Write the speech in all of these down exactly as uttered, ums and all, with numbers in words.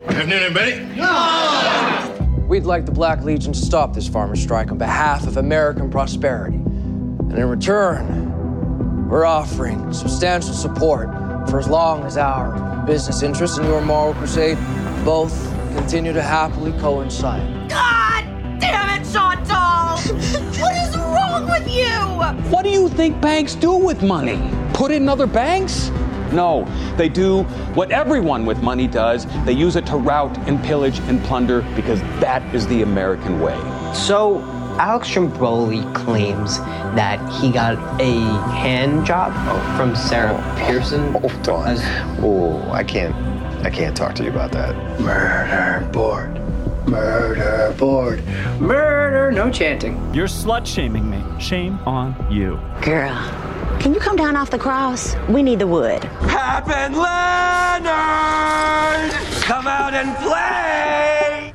Afternoon, everybody. We'd like the Black Legion to stop this farmer strike on behalf of American prosperity. And in return, we're offering substantial support for as long as our business interests and your moral crusade both continue to happily coincide. God damn it, Chantal! What is wrong with you? What do you think banks do with money? Put it in other banks? No, they do what everyone with money does. They use it to rout and pillage and plunder because that is the American way. So, Alex Stromboli claims that he got a hand job from Sarah oh, Pearson. Hold on. As... Oh, I can't, I can't talk to you about that. Murder board. Murder board. Murder, no chanting. You're slut-shaming me. Shame on you. Girl, can you come down off the cross? We need the wood. Happen Leonard! Come out and play!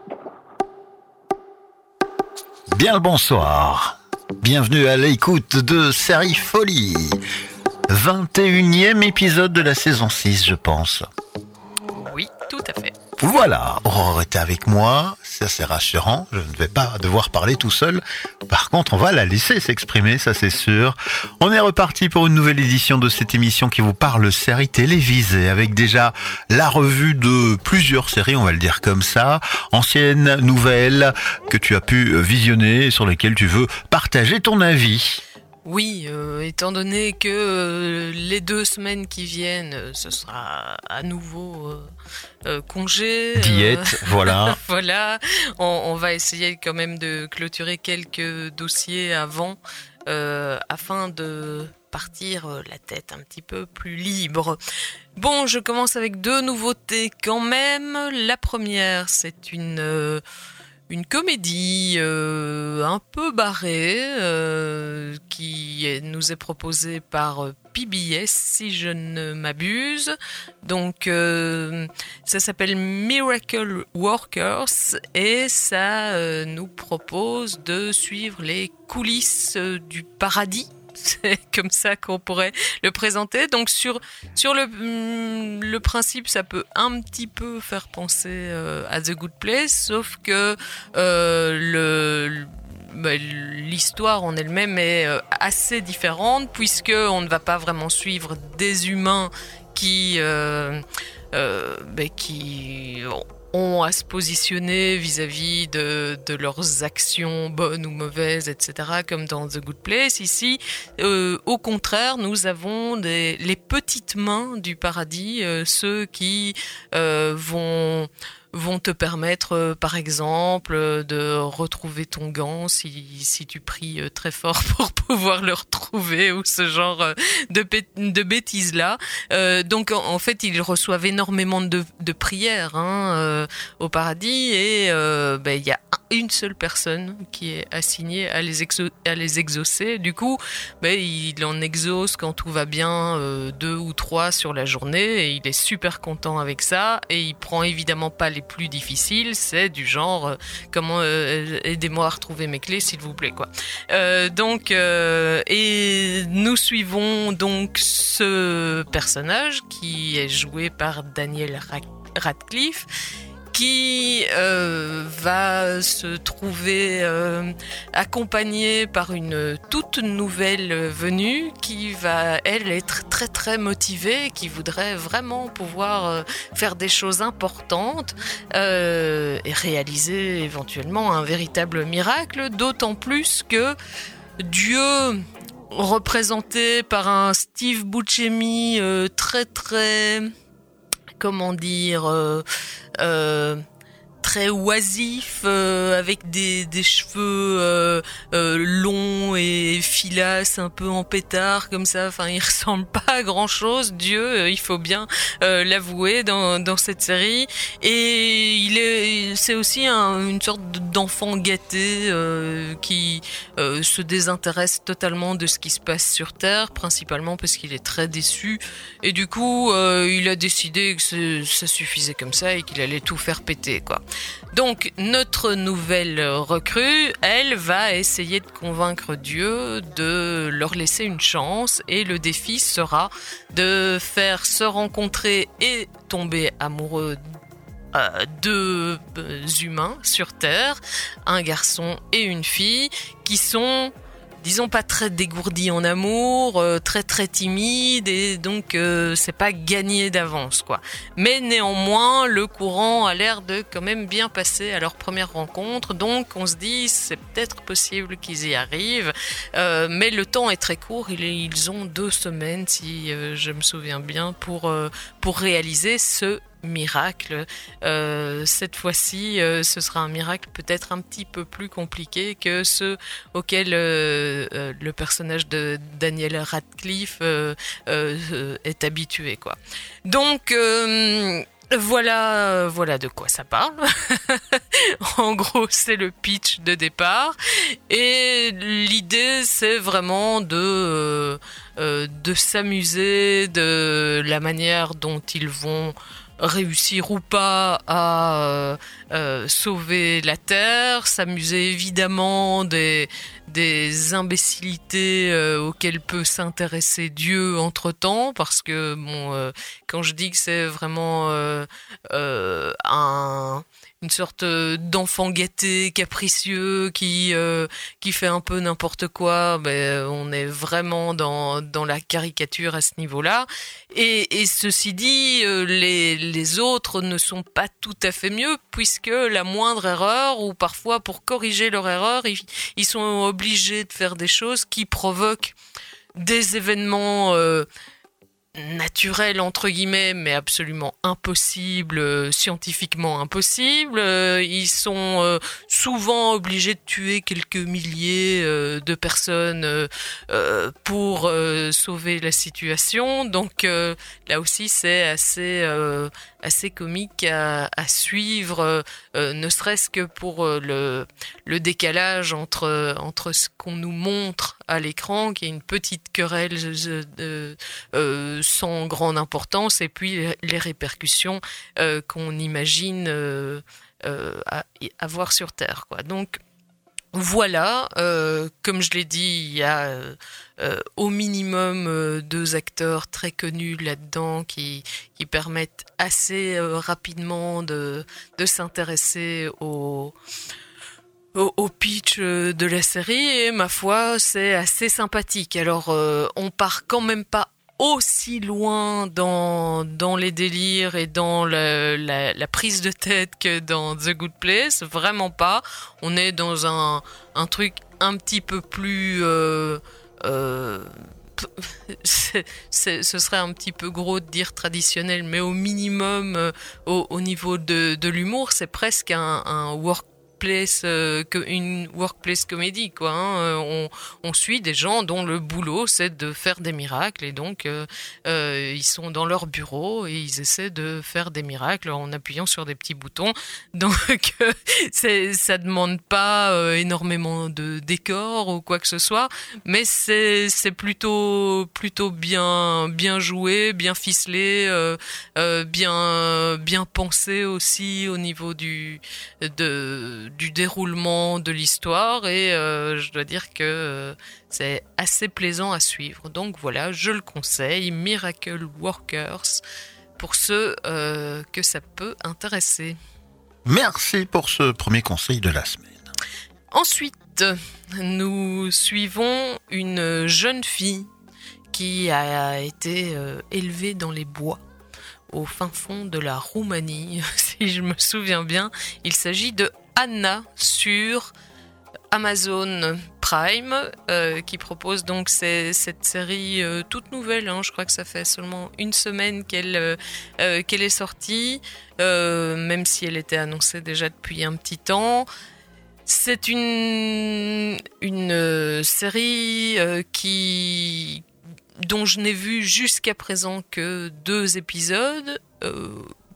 Bien le bonsoir. Bienvenue à l'écoute de Série Folie. vingt et unième épisode de la saison six, je pense. Oui, tout à fait. Voilà, Aurore était avec moi, ça c'est rassurant, je ne vais pas devoir parler tout seul. Par contre, on va la laisser s'exprimer, ça c'est sûr. On est reparti pour une nouvelle édition de cette émission qui vous parle séries télévisées, avec déjà la revue de plusieurs séries, on va le dire comme ça, anciennes, nouvelles, que tu as pu visionner et sur lesquelles tu veux partager ton avis. Oui, euh, étant donné que euh, les deux semaines qui viennent, euh, ce sera à nouveau euh, euh, congé. Diète, euh, voilà. Voilà, on, on va essayer quand même de clôturer quelques dossiers avant, euh, afin de partir euh, la tête un petit peu plus libre. Bon, je commence avec deux nouveautés quand même. La première, c'est une... Euh, Une comédie euh, un peu barrée euh, qui nous est proposée par P B S, si je ne m'abuse. Donc, euh, ça s'appelle Miracle Workers et ça euh, nous propose de suivre les coulisses du paradis. C'est comme ça qu'on pourrait le présenter. Donc sur sur le le principe, ça peut un petit peu faire penser euh, à The Good Place, sauf que euh, le bah, l'histoire en elle-même est assez différente puisque on ne va pas vraiment suivre des humains qui euh, euh, bah, qui ont à se positionner vis-à-vis de, de leurs actions bonnes ou mauvaises, et cetera, comme dans The Good Place. Ici, euh, au contraire, nous avons des, les petites mains du paradis, euh, ceux qui euh, vont... vont te permettre, euh, par exemple, euh, de retrouver ton gant si, si tu pries euh, très fort pour pouvoir le retrouver ou ce genre euh, de, de bêtises-là. Euh, donc, en, en fait, ils reçoivent énormément de, de prières hein, euh, au paradis et euh, ben, y a une seule personne qui est assignée à les, exo- à les exaucer. Du coup, ben, il en exauce quand tout va bien euh, deux ou trois sur la journée et il est super content avec ça et il prend évidemment pas les plus difficiles, c'est du genre euh, comment euh, aidez-moi à retrouver mes clés s'il vous plaît quoi. Euh, donc euh, et nous suivons donc ce personnage qui est joué par Daniel Radcliffe qui euh, va se trouver euh, accompagnée par une toute nouvelle venue qui va, elle, être très très motivée, qui voudrait vraiment pouvoir euh, faire des choses importantes euh, et réaliser éventuellement un véritable miracle, d'autant plus que Dieu, représenté par un Steve Buscemi euh, très très... comment dire... Euh, Euh, très oisif, euh, avec des, des cheveux euh, euh, longs et filasses, un peu en pétard comme ça. Enfin, il ressemble pas à grand chose. Dieu, euh, il faut bien euh, l'avouer dans, dans cette série. Et il est, c'est aussi un, une sorte d'enfant gâté euh, qui euh, se désintéresse totalement de ce qui se passe sur Terre, principalement parce qu'il est très déçu. Et du coup, euh, il a décidé que ça suffisait comme ça et qu'il allait tout faire péter, quoi. Donc, notre nouvelle recrue, elle va essayer de convaincre Dieu de leur laisser une chance et le défi sera de faire se rencontrer et tomber amoureux euh, deux euh, humains sur Terre, un garçon et une fille, qui sont, disons, pas très dégourdis en amour, euh, très très timides, et donc euh, c'est pas gagné d'avance, quoi. Mais néanmoins, le courant a l'air de quand même bien passer à leur première rencontre, donc on se dit c'est peut-être possible qu'ils y arrivent, euh, mais le temps est très court, ils, ils ont deux semaines, si euh, je me souviens bien, pour, euh, pour réaliser ce miracle. Euh, cette fois-ci, euh, ce sera un miracle peut-être un petit peu plus compliqué que ceux auxquels euh, euh, le personnage de Daniel Radcliffe euh, euh, est habitué, quoi. Donc euh, voilà, voilà de quoi ça parle. En gros, c'est le pitch de départ, et l'idée, c'est vraiment de euh, euh, de s'amuser de la manière dont ils vont réussir ou pas à euh, euh, sauver la Terre, s'amuser évidemment des, des imbécilités euh, auxquelles peut s'intéresser Dieu entre-temps, parce que bon, euh, quand je dis que c'est vraiment euh, euh, un... une sorte d'enfant gâté, capricieux, qui euh, qui fait un peu n'importe quoi, ben on est vraiment dans dans la caricature à ce niveau-là. Et, et ceci dit, euh, les les autres ne sont pas tout à fait mieux, puisque la moindre erreur, ou parfois pour corriger leur erreur, ils, ils sont obligés de faire des choses qui provoquent des événements euh, naturel entre guillemets, mais absolument impossible, euh, scientifiquement impossible. Euh, ils sont euh, souvent obligés de tuer quelques milliers euh, de personnes euh, euh, pour euh, sauver la situation. Donc euh, là aussi, c'est assez euh, assez comique à, à suivre, euh, ne serait-ce que pour euh, le le décalage entre entre ce qu'on nous montre à l'écran, qui est une petite querelle euh, euh, euh, sans grande importance, et puis les répercussions euh, qu'on imagine euh, euh, avoir sur Terre, quoi. Donc voilà, euh, comme je l'ai dit, il y a euh, euh, au minimum euh, deux acteurs très connus là-dedans qui qui permettent assez euh, rapidement de de s'intéresser au Au, au pitch de la série, et ma foi, c'est assez sympathique. Alors, euh, on part quand même pas aussi loin dans dans les délires et dans le, la, la prise de tête que dans The Good Place, vraiment pas. On est dans un un truc un petit peu plus euh, euh, c'est, c'est, ce serait un petit peu gros de dire traditionnel, mais au minimum euh, au, au niveau de de l'humour, c'est presque un, un work Place, euh, une workplace comédie, quoi. Hein. On, on suit des gens dont le boulot c'est de faire des miracles, et donc euh, euh, ils sont dans leur bureau et ils essaient de faire des miracles en appuyant sur des petits boutons. Donc euh, c'est, ça demande pas euh, énormément de décor ou quoi que ce soit, mais c'est, c'est plutôt plutôt bien bien joué, bien ficelé, euh, euh, bien bien pensé aussi au niveau du de du déroulement de l'histoire, et euh, je dois dire que euh, c'est assez plaisant à suivre. Donc voilà, je le conseille, Miracle Workers, pour ceux euh, que ça peut intéresser. Merci pour ce premier conseil de la semaine. Ensuite, nous suivons une jeune fille qui a été euh, élevée dans les bois, au fin fond de la Roumanie, si je me souviens bien. Il s'agit de Anna sur Amazon Prime, euh, qui propose donc ces, cette série euh, toute nouvelle. Hein, je crois que ça fait seulement une semaine qu'elle euh, euh, qu'elle est sortie, euh, même si elle était annoncée déjà depuis un petit temps. C'est une une euh, série euh, qui dont je n'ai vu jusqu'à présent que deux épisodes. Euh,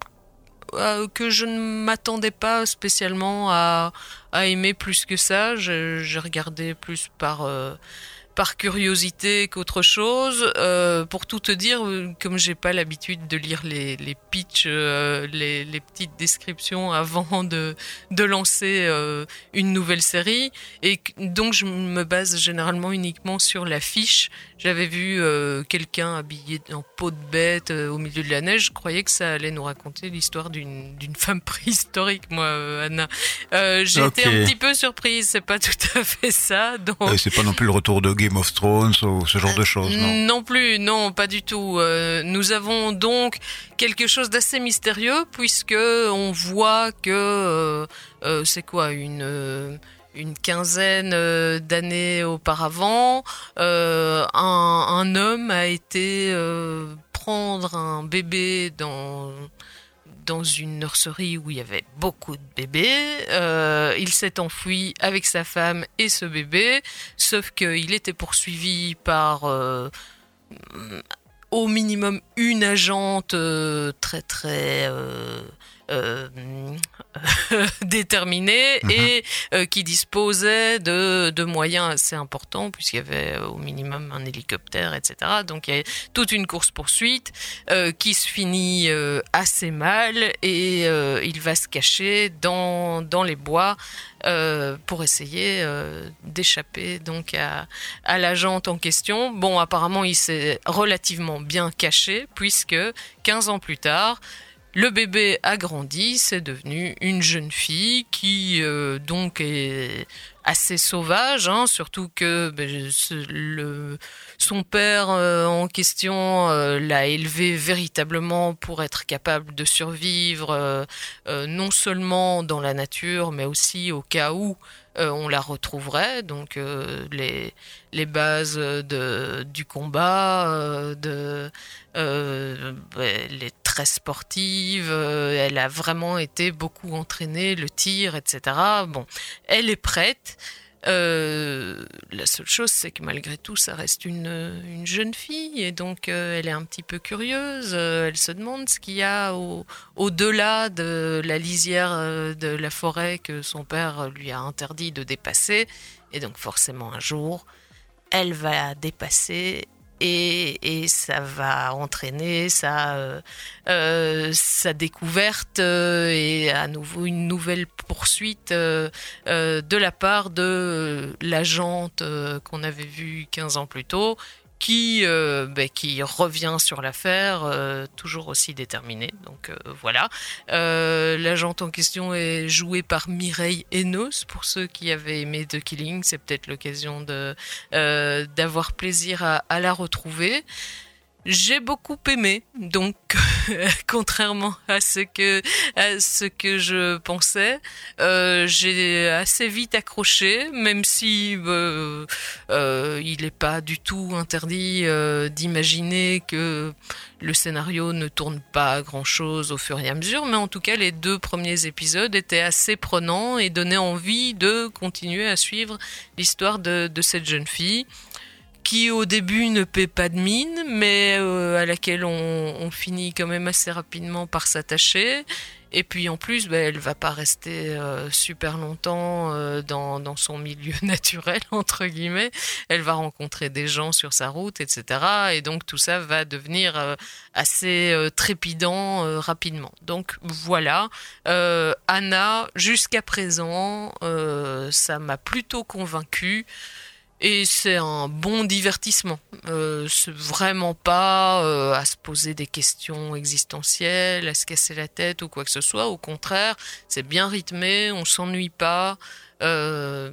que je ne m'attendais pas spécialement à, à aimer plus que ça. J'ai, j'ai regardé plus par, euh, par curiosité qu'autre chose. Euh, pour tout te dire, comme j'ai pas l'habitude de lire les, les pitchs, euh, les, les petites descriptions avant de, de lancer euh, une nouvelle série, et donc je me base généralement uniquement sur l'affiche. j'avais vu euh, quelqu'un habillé en peau de bête euh, au milieu de la neige. Je croyais que ça allait nous raconter l'histoire d'une, d'une femme préhistorique, moi, euh, Anna. Euh, j'ai okay. été un petit peu surprise, c'est pas tout à fait ça. Donc... Et c'est pas non plus le retour de Game of Thrones ou ce genre de choses, non? Non plus, non, pas du tout. Euh, nous avons donc quelque chose d'assez mystérieux puisque on voit que euh, euh, c'est quoi une euh, une quinzaine euh, d'années auparavant, euh, un, un homme a été euh, prendre un bébé dans dans une nurserie où il y avait beaucoup de bébés. Euh, il s'est enfui avec sa femme et ce bébé, sauf qu'il était poursuivi par euh, au minimum une agente euh, très très euh, euh, déterminée mmh. et euh, qui disposait de, de moyens assez importants puisqu'il y avait au minimum un hélicoptère, et cetera. Donc il y a toute une course-poursuite euh, qui se finit euh, assez mal et euh, il va se cacher dans, dans les bois Euh, pour essayer euh, d'échapper donc à, à l'agente en question. Bon, apparemment, il s'est relativement bien caché puisque quinze ans plus tard, le bébé a grandi, c'est devenu une jeune fille qui euh, donc est assez sauvage, hein, surtout que ben, le, son père euh, en question euh, l'a élevé véritablement pour être capable de survivre euh, euh, non seulement dans la nature mais aussi au cas où euh, on la retrouverait, donc euh, les, les bases de, du combat, euh, de, euh, ben, les très sportive, euh, elle a vraiment été beaucoup entraînée, le tir, et cetera. Bon, elle est prête. Euh, la seule chose, c'est que malgré tout, ça reste une, une jeune fille et donc euh, elle est un petit peu curieuse. Euh, elle se demande ce qu'il y a au, au-delà de la lisière euh, de la forêt que son père lui a interdit de dépasser. Et donc forcément, un jour, elle va dépasser. Et, et ça va entraîner sa, euh, euh, sa découverte euh, et à nouveau une nouvelle poursuite euh, euh, de la part de l'agente euh, qu'on avait vue quinze ans plus tôt, qui, euh, bah, qui revient sur l'affaire, euh, toujours aussi déterminée. Donc euh, voilà. Euh, l'agente en question est jouée par Mireille Enos. Pour ceux qui avaient aimé The Killing, c'est peut-être l'occasion de, euh, d'avoir plaisir à, à la retrouver. J'ai beaucoup aimé, donc contrairement à ce que à ce que je pensais, euh, j'ai assez vite accroché, même si euh, euh, il n'est pas du tout interdit euh, d'imaginer que le scénario ne tourne pas à grand-chose au fur et à mesure, mais en tout cas les deux premiers épisodes étaient assez prenants et donnaient envie de continuer à suivre l'histoire de, de cette jeune fille, qui au début ne paie pas de mine, mais euh, à laquelle on, on finit quand même assez rapidement par s'attacher. Et puis en plus, bah, elle va pas rester euh, super longtemps euh, dans, dans son milieu naturel, entre guillemets. Elle va rencontrer des gens sur sa route, et cetera. Et donc tout ça va devenir euh, assez euh, trépidant euh, rapidement. Donc voilà, euh, Anna, jusqu'à présent, euh, ça m'a plutôt convaincue. Et c'est un bon divertissement. Euh, c'est vraiment pas euh, à se poser des questions existentielles, à se casser la tête ou quoi que ce soit. Au contraire, c'est bien rythmé, on s'ennuie pas. Euh,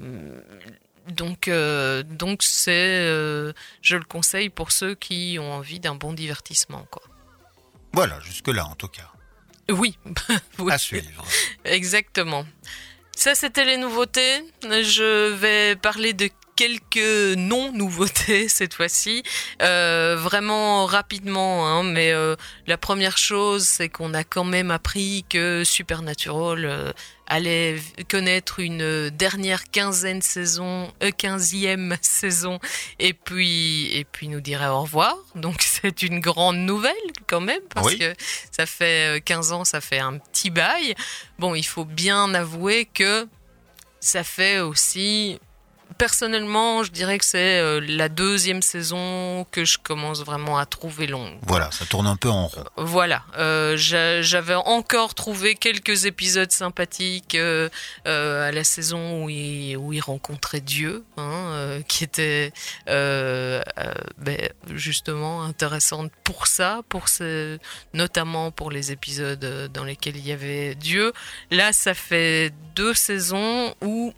donc, euh, donc c'est, euh, je le conseille pour ceux qui ont envie d'un bon divertissement, quoi. Voilà, jusque-là en tout cas. Oui. Oui. À suivre. Exactement. Ça, c'était les nouveautés. Je vais parler de quelques non-nouveautés cette fois-ci, euh, vraiment rapidement, hein, mais euh, la première chose, c'est qu'on a quand même appris que Supernatural euh, allait connaître une dernière quinzaine saison, euh, quinzième saison, et puis et puis nous dirait au revoir. Donc c'est une grande nouvelle quand même, parce oui. que ça fait quinze ans, ça fait un petit bail. Bon, il faut bien avouer que ça fait aussi personnellement, je dirais que c'est euh, la deuxième saison que je commence vraiment à trouver longue. Voilà, ça tourne un peu en rond. Euh, voilà, euh, j'a, j'avais encore trouvé quelques épisodes sympathiques euh, euh, à la saison où il, où il rencontrait Dieu, hein, euh, qui était euh, euh, ben, justement intéressante pour ça, pour ce, notamment pour les épisodes dans lesquels il y avait Dieu. Là, ça fait deux saisons où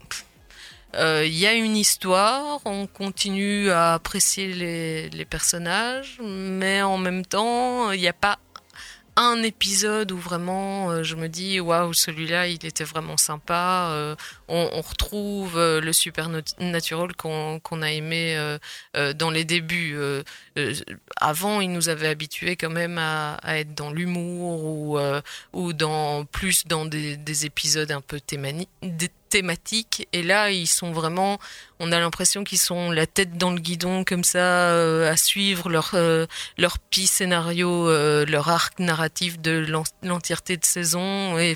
il euh, y a une histoire, on continue à apprécier les, les personnages, mais en même temps, il n'y a pas un épisode où vraiment euh, je me dis waouh, celui-là il était vraiment sympa. Euh, on, on retrouve euh, le Supernatural qu'on, qu'on a aimé euh, euh, dans les débuts. Euh, euh, avant, il nous avait habitués quand même à, à être dans l'humour ou euh, ou dans plus dans des, des épisodes un peu thémani- des thématiques. Et là, ils sont vraiment, on a l'impression qu'ils sont la tête dans le guidon comme ça, euh, à suivre leur euh, leur petit scénario, euh, leur arc narratif de l'entièreté de saison. Et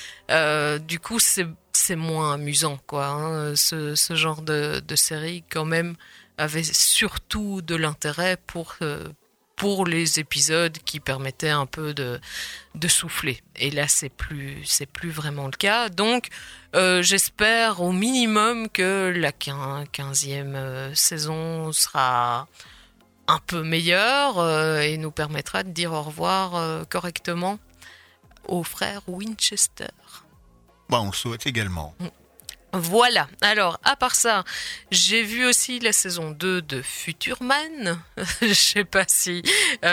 euh, du coup, c'est c'est moins amusant, quoi. Hein. Ce ce genre de de série, quand même, avait surtout de l'intérêt pour euh, pour les épisodes qui permettaient un peu de de souffler. Et là, c'est plus c'est plus vraiment le cas. Donc, euh, j'espère au minimum que la quinzième euh, saison sera un peu meilleure euh, et nous permettra de dire au revoir euh, correctement aux frères Winchester. Bah, on le souhaite également. Voilà, alors à part ça, j'ai vu aussi la saison deux de Futurman. Je sais pas si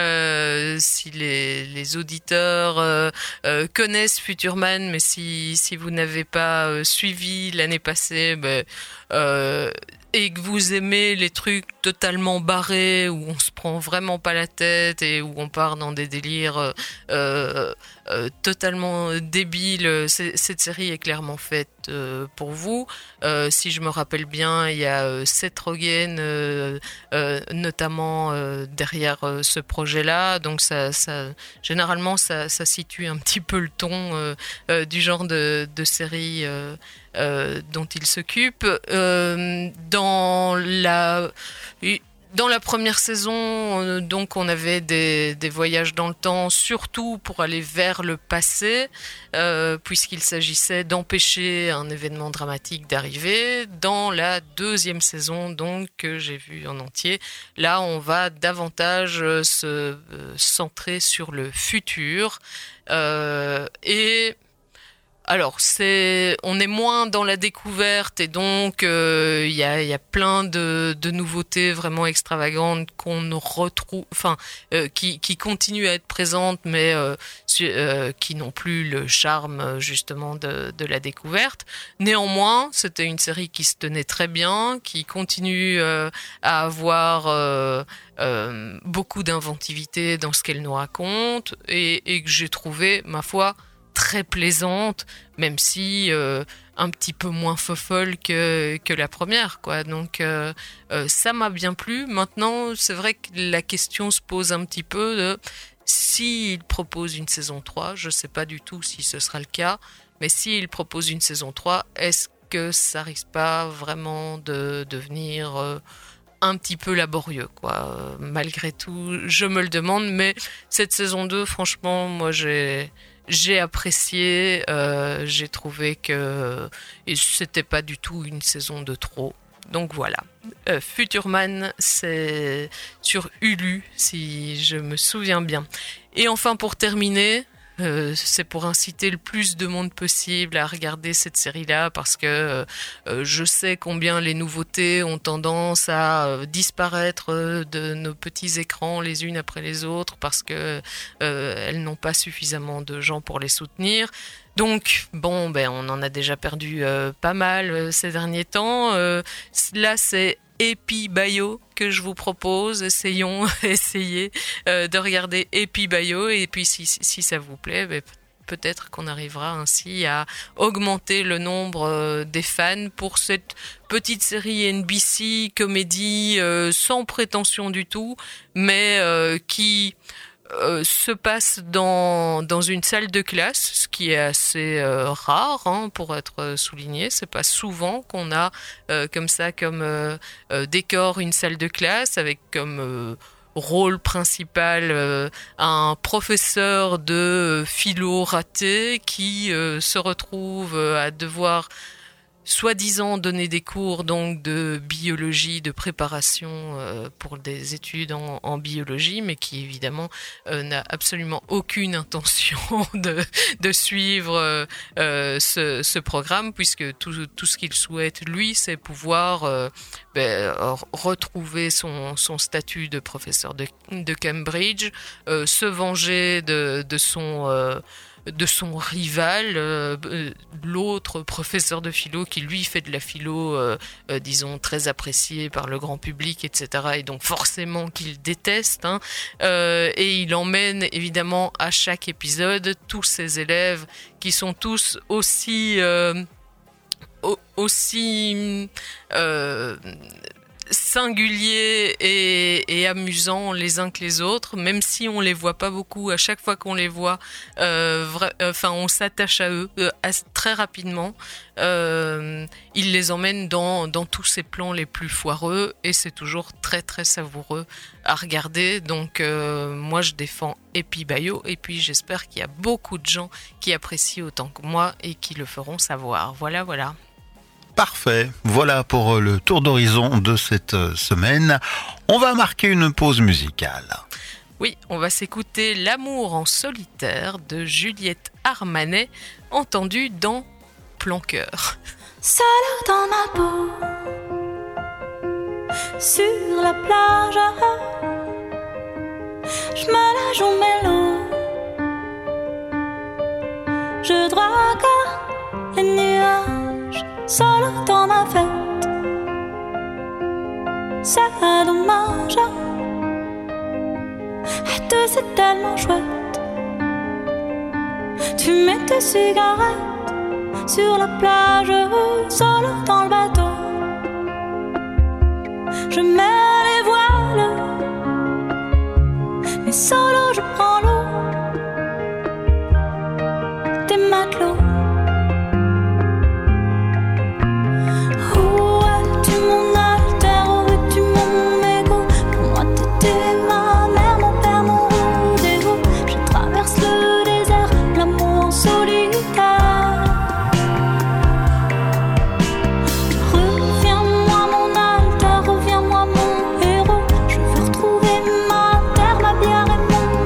euh, si les, les auditeurs euh, euh, connaissent Futurman, mais si, si vous n'avez pas euh, suivi l'année passée, ben, euh, et que vous aimez les trucs totalement barrés, où on se prend vraiment pas la tête et où on part dans des délires euh, euh, euh, totalement débiles, c'est, cette série est clairement faite euh, pour vous. Euh, si je me rappelle bien, il y a euh, Seth Rogen euh, euh, notamment euh, derrière euh, ce projet-là, donc ça, ça généralement ça, ça situe un petit peu le ton euh, euh, du genre de, de série euh, Euh, dont il s'occupe. Euh, dans la dans la première saison, euh, donc on avait des, des voyages dans le temps, surtout pour aller vers le passé, euh, puisqu'il s'agissait d'empêcher un événement dramatique d'arriver. Dans la deuxième saison, donc que j'ai vue en entier, là on va davantage euh, se euh, centrer sur le futur euh, et alors, c'est, on est moins dans la découverte et donc il euh, y, a, y a plein de, de nouveautés vraiment extravagantes qu'on retrouve, enfin, euh, qui, qui continuent à être présentes, mais euh, euh, qui n'ont plus le charme justement de, de la découverte. Néanmoins, c'était une série qui se tenait très bien, qui continue euh, à avoir euh, euh, beaucoup d'inventivité dans ce qu'elle nous raconte et, et que j'ai trouvé, ma foi, très plaisante, même si euh, un petit peu moins fofolle que, que la première, quoi. Donc euh, euh, ça m'a bien plu. Maintenant, c'est vrai que la question se pose un petit peu de s'il propose une saison trois, je sais pas du tout si ce sera le cas, mais s'il propose une saison trois, est-ce que ça risque pas vraiment de devenir euh, un petit peu laborieux, quoi. Euh, malgré tout, je me le demande, mais cette saison deux, franchement, moi j'ai J'ai apprécié, euh, j'ai trouvé que et c'était pas du tout une saison de trop. Donc voilà. Euh, Futurman, c'est sur Hulu, si je me souviens bien. Et enfin, pour terminer, euh, c'est pour inciter le plus de monde possible à regarder cette série-là, parce que euh, je sais combien les nouveautés ont tendance à euh, disparaître de nos petits écrans les unes après les autres, parce que euh, elles n'ont pas suffisamment de gens pour les soutenir. Donc, bon, ben, on en a déjà perdu euh, pas mal euh, ces derniers temps. Euh, là, c'est Epibio que je vous propose. Essayons, essayez euh, de regarder Epibio, et puis si, si ça vous plaît, ben, peut-être qu'on arrivera ainsi à augmenter le nombre euh, des fans pour cette petite série N B C comédie euh, sans prétention du tout, mais euh, qui euh, se passe dans, dans une salle de classe, ce qui est assez euh, rare hein, pour être souligné. C'est pas souvent qu'on a euh, comme ça, comme euh, euh, décor une salle de classe avec comme euh, rôle principal euh, un professeur de philo raté qui euh, se retrouve euh, à devoir soi-disant donner des cours donc de biologie, de préparation euh, pour des études en, en biologie, mais qui évidemment euh, n'a absolument aucune intention de, de suivre euh, ce, ce programme, puisque tout, tout ce qu'il souhaite, lui, c'est pouvoir euh, ben, retrouver son, son statut de professeur de, de Cambridge, euh, se venger de, de son... Euh, de son rival, euh, l'autre professeur de philo qui lui fait de la philo, euh, euh, disons, très appréciée par le grand public, et cetera. Et donc forcément qu'il déteste. Hein, euh, et il emmène évidemment à chaque épisode tous ses élèves qui sont tous aussi... Euh, aussi... Euh, singuliers et, et amusants les uns que les autres, même si on les voit pas beaucoup. À chaque fois qu'on les voit, euh, vra- enfin, on s'attache à eux euh, à, très rapidement. Euh, il les emmène dans, dans tous ses plans les plus foireux et c'est toujours très très savoureux à regarder. Donc euh, moi je défends Epi Bayo et puis j'espère qu'il y a beaucoup de gens qui apprécient autant que moi et qui le feront savoir. Voilà, voilà. Parfait, voilà pour le tour d'horizon de cette semaine. On va marquer une pause musicale. Oui, on va s'écouter L'amour en solitaire de Juliette Armanet, entendu dans Plan Cœur. Seule dans ma peau, sur la plage, je me la joue mélo, je drague les nuages. Seul dans ma fête, c'est dommage. Et tout c'est tellement chouette. Tu mets tes cigarettes sur la plage, seul dans le bateau. Je mets les voiles, mais solo je prends l'eau des matelots. Reviens-moi mon alter, reviens-moi mon héros. Je veux retrouver ma terre, ma bière et mon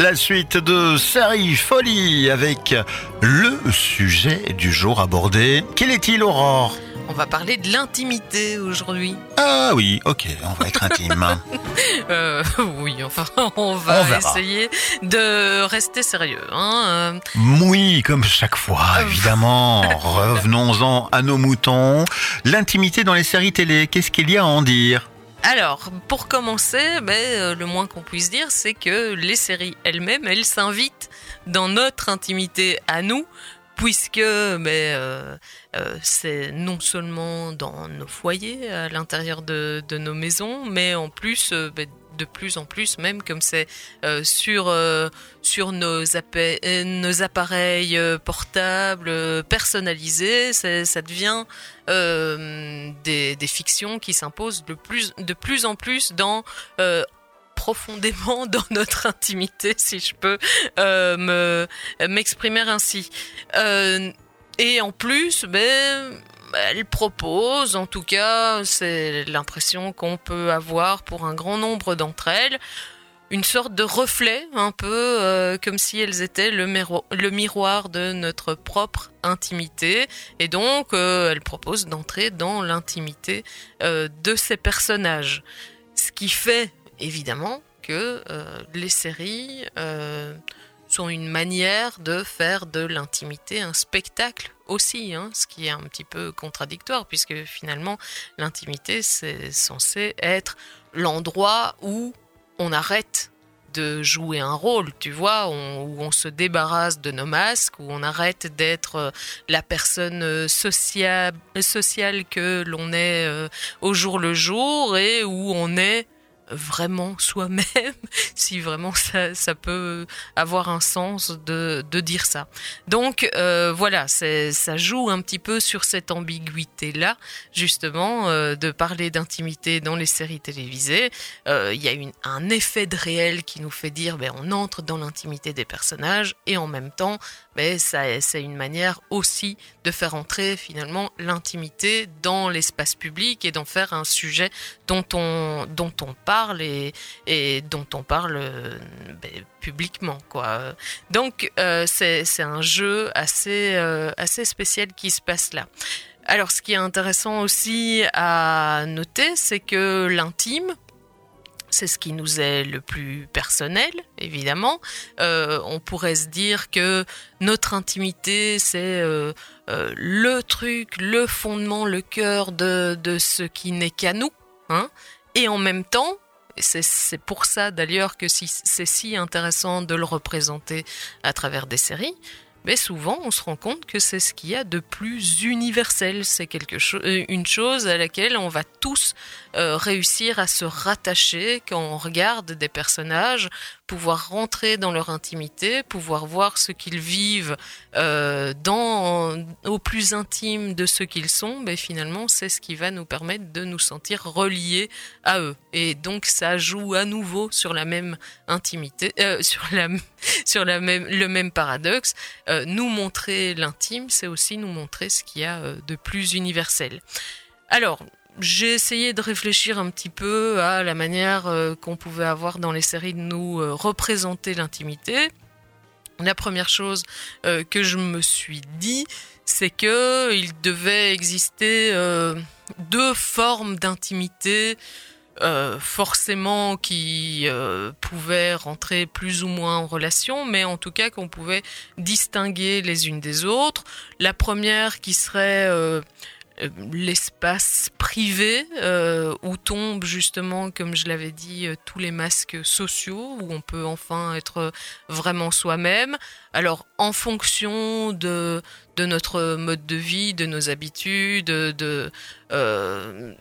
la suite de Série Folie avec le sujet du jour abordé. Quel est-il, Aurore ? On va parler de l'intimité aujourd'hui. Ah oui, ok, on va être intime. euh, oui, enfin, on va on essayer de rester sérieux. Hein. Oui, comme chaque fois, évidemment. Revenons-en à nos moutons. L'intimité dans les séries télé, qu'est-ce qu'il y a à en dire ? Alors, pour commencer, ben, le moins qu'on puisse dire, c'est que les séries elles-mêmes, elles s'invitent dans notre intimité à nous, puisque ben, euh, euh, c'est non seulement dans nos foyers, à l'intérieur de, de nos maisons, mais en plus, euh, ben, de plus en plus, même comme c'est euh, sur, euh, sur nos, appa- nos appareils euh, portables euh, personnalisés, ça devient euh, des, des fictions qui s'imposent de plus, de plus en plus dans... Euh, profondément dans notre intimité, si je peux euh, me, m'exprimer ainsi. Euh, et en plus, ben, elle propose, en tout cas, c'est l'impression qu'on peut avoir pour un grand nombre d'entre elles, une sorte de reflet, un peu euh, comme si elles étaient le, miro- le miroir de notre propre intimité. Et donc, euh, elle propose d'entrer dans l'intimité euh, de ces personnages. Ce qui fait évidemment que euh, les séries euh, sont une manière de faire de l'intimité un spectacle aussi, hein, ce qui est un petit peu contradictoire, puisque finalement l'intimité c'est censé être l'endroit où on arrête de jouer un rôle, tu vois, on, où on se débarrasse de nos masques, où on arrête d'être la personne sociale, sociale que l'on est euh, au jour le jour, et où on est vraiment soi-même, si vraiment ça, ça peut avoir un sens de, de dire ça. Donc euh, voilà, c'est, ça joue un petit peu sur cette ambiguïté-là, justement, euh, de parler d'intimité dans les séries télévisées. Euh, il y a une, un effet de réel qui nous fait dire ben, on entre dans l'intimité des personnages, et en même temps, ben, ça, c'est une manière aussi de faire entrer finalement l'intimité dans l'espace public et d'en faire un sujet dont on, dont on parle Et, et dont on parle ben, publiquement, quoi. Donc euh, c'est, c'est un jeu assez, euh, assez spécial qui se passe là. Alors ce qui est intéressant aussi à noter, c'est que l'intime, c'est ce qui nous est le plus personnel, évidemment. Euh, on pourrait se dire que notre intimité, c'est euh, euh, le truc, le fondement, le cœur de, de ce qui n'est qu'à nous, hein. Et en même temps, C'est, c'est pour ça d'ailleurs que si, c'est si intéressant de le représenter à travers des séries, mais souvent on se rend compte que c'est ce qu'il y a de plus universel, c'est quelque chose, une chose à laquelle on va tous euh, réussir à se rattacher quand on regarde des personnages, pouvoir rentrer dans leur intimité, pouvoir voir ce qu'ils vivent euh, dans, au plus intime de ce qu'ils sont, ben finalement c'est ce qui va nous permettre de nous sentir reliés à eux. Et donc ça joue à nouveau sur la même intimité, euh, sur, la, sur la même, le même paradoxe. Euh, nous montrer l'intime, c'est aussi nous montrer ce qu'il y a de plus universel. Alors, j'ai essayé de réfléchir un petit peu à la manière euh, qu'on pouvait avoir dans les séries de nous euh, représenter l'intimité. La première chose euh, que je me suis dit, c'est que il devait exister euh, deux formes d'intimité, euh, forcément qui euh, pouvaient rentrer plus ou moins en relation, mais en tout cas qu'on pouvait distinguer les unes des autres. La première qui serait euh, l'espace privé euh, où tombent justement, comme je l'avais dit, euh, tous les masques sociaux, où on peut enfin être vraiment soi-même. Alors en fonction de, de notre mode de vie, de nos habitudes, de, euh,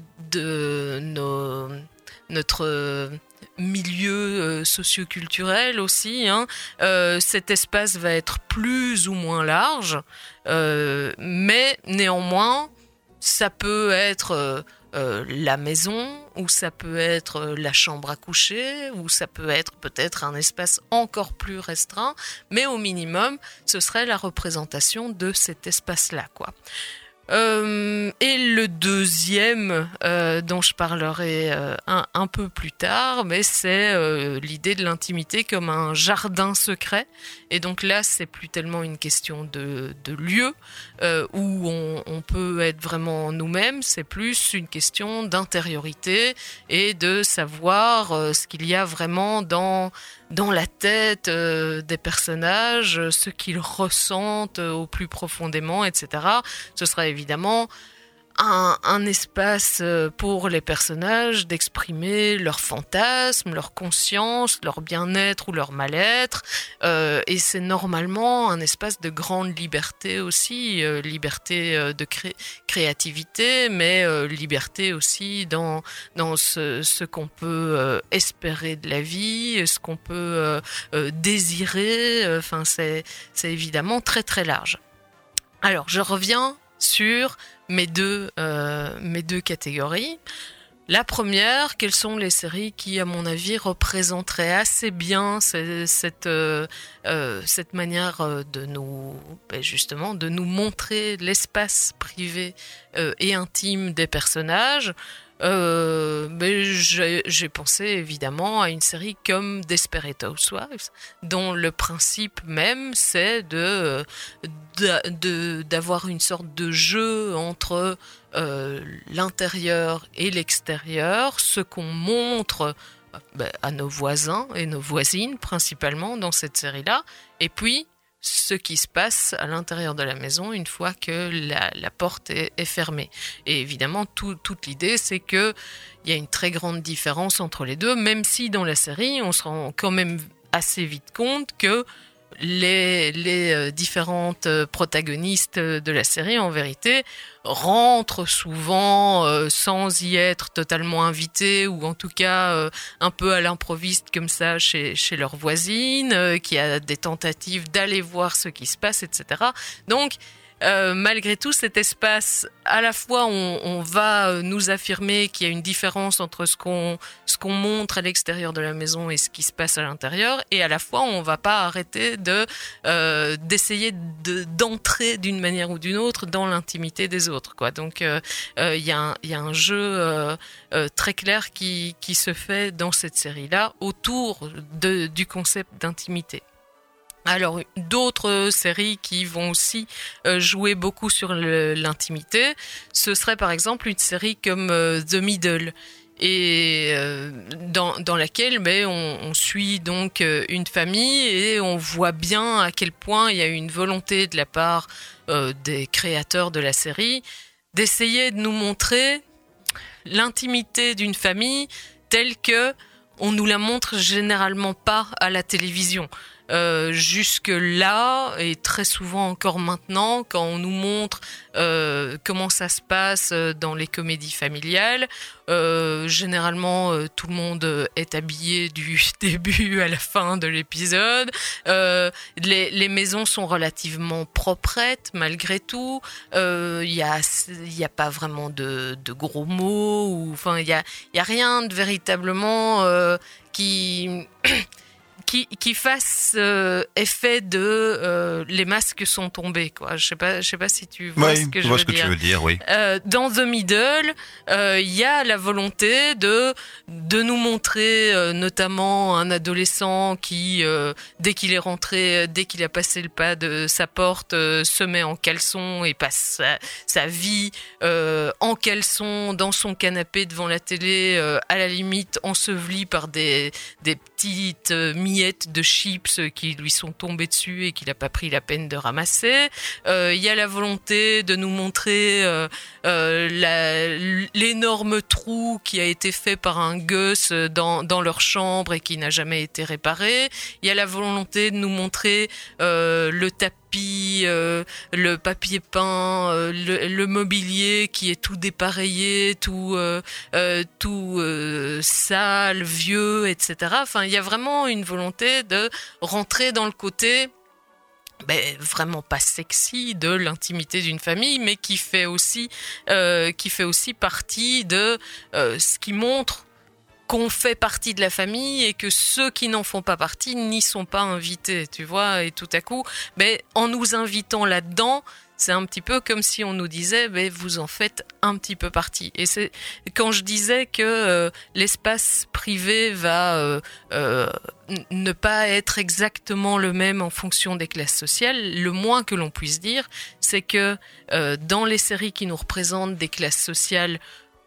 de nos, notre milieu euh, socio-culturel aussi, hein. Euh, cet espace va être plus ou moins large, euh, mais néanmoins, ça peut être euh, euh, la maison, ou ça peut être euh, la chambre à coucher, ou ça peut être peut-être un espace encore plus restreint, mais au minimum, ce serait la représentation de cet espace-là, quoi. Euh, et le deuxième euh, dont je parlerai euh, un, un peu plus tard, mais c'est euh, l'idée de l'intimité comme un jardin secret. Et donc là, c'est plus tellement une question de, de lieu euh, où on, on peut être vraiment nous-mêmes, c'est plus une question d'intériorité et de savoir euh, ce qu'il y a vraiment dans dans la tête euh, des personnages, ce qu'ils ressentent euh, au plus profondément, et cetera. Ce sera évidemment un, un espace pour les personnages d'exprimer leurs fantasmes, leur conscience, leur bien-être ou leur mal-être. Euh, et c'est normalement un espace de grande liberté aussi, euh, liberté euh, de cré- créativité, mais euh, liberté aussi dans, dans ce, ce qu'on peut euh, espérer de la vie, ce qu'on peut euh, euh, désirer. Enfin, c'est, c'est évidemment très très large. Alors, je reviens sur mes deux, euh, mes deux catégories. La première, quelles sont les séries qui, à mon avis, représenteraient assez bien cette, cette, euh, euh, cette manière de nous, ben justement, de nous montrer l'espace privé euh, et intime des personnages. Euh, mais j'ai, j'ai pensé évidemment à une série comme Desperate Housewives, dont le principe même c'est de, de, de d'avoir une sorte de jeu entre euh, l'intérieur et l'extérieur, ce qu'on montre ben, à nos voisins et nos voisines principalement dans cette série-là, et puis ce qui se passe à l'intérieur de la maison une fois que la, la porte est, est fermée. Et évidemment, tout, toute l'idée, c'est qu'il y a une très grande différence entre les deux, même si dans la série, on se rend quand même assez vite compte que les, les différentes protagonistes de la série, en vérité, rentrent souvent euh, sans y être totalement invitées, ou en tout cas euh, un peu à l'improviste comme ça chez, chez leur voisine, euh, qui a des tentatives d'aller voir ce qui se passe, et cetera. Donc, Euh, malgré tout, cet espace, à la fois on, on va nous affirmer qu'il y a une différence entre ce qu'on, ce qu'on montre à l'extérieur de la maison et ce qui se passe à l'intérieur, et à la fois on va pas arrêter de euh, d'essayer de, d'entrer d'une manière ou d'une autre dans l'intimité des autres, quoi. Donc il euh, euh, y a un, y a un jeu euh, euh, très clair qui, qui se fait dans cette série-là autour de, du concept d'intimité. Alors, d'autres séries qui vont aussi euh, jouer beaucoup sur le, l'intimité, ce serait par exemple une série comme euh, The Middle, et euh, dans, dans laquelle ben, on, on suit donc euh, une famille et on voit bien à quel point il y a une volonté de la part euh, des créateurs de la série d'essayer de nous montrer l'intimité d'une famille telle que on nous la montre généralement pas à la télévision. Euh, jusque là, et très souvent encore maintenant, quand on nous montre euh, comment ça se passe dans les comédies familiales, euh, généralement euh, tout le monde est habillé du début à la fin de l'épisode. Euh, les, les maisons sont relativement proprettes malgré tout. Il euh, y a il y a pas vraiment de, de gros mots, ou enfin il y a il y a rien de véritablement euh, qui Qui, qui fasse euh, effet de euh, les masques sont tombés, quoi. Je sais pas, je sais pas si tu vois oui, ce que je vois veux ce que dire. tu veux dire, oui. Euh, dans The Middle, il euh, y a la volonté de de nous montrer euh, notamment un adolescent qui, euh, dès qu'il est rentré, dès qu'il a passé le pas de sa porte, euh, se met en caleçon et passe sa, sa vie euh, en caleçon dans son canapé devant la télé, euh, à la limite enseveli par des des petites euh, miettes de chips qui lui sont tombées dessus et qu'il n'a pas pris la peine de ramasser. Il euh, y a la volonté de nous montrer euh, euh, la, l'énorme trou qui a été fait par un gosse dans, dans leur chambre et qui n'a jamais été réparé. Il y a la volonté de nous montrer euh, le tapis, Euh, le papier peint, euh, le, le mobilier qui est tout dépareillé, tout, euh, euh, tout euh, sale, vieux, et cetera. Enfin, il y a vraiment une volonté de rentrer dans le côté ben, vraiment pas sexy de l'intimité d'une famille, mais qui fait aussi, euh, qui fait aussi partie de euh, ce qui montre qu'on fait partie de la famille et que ceux qui n'en font pas partie n'y sont pas invités, tu vois, et tout à coup, ben, en nous invitant là-dedans, c'est un petit peu comme si on nous disait mais vous en faites un petit peu partie. Et c'est quand je disais que euh, l'espace privé va euh, euh, n- ne pas être exactement le même en fonction des classes sociales, le moins que l'on puisse dire, c'est que euh, dans les séries qui nous représentent des classes sociales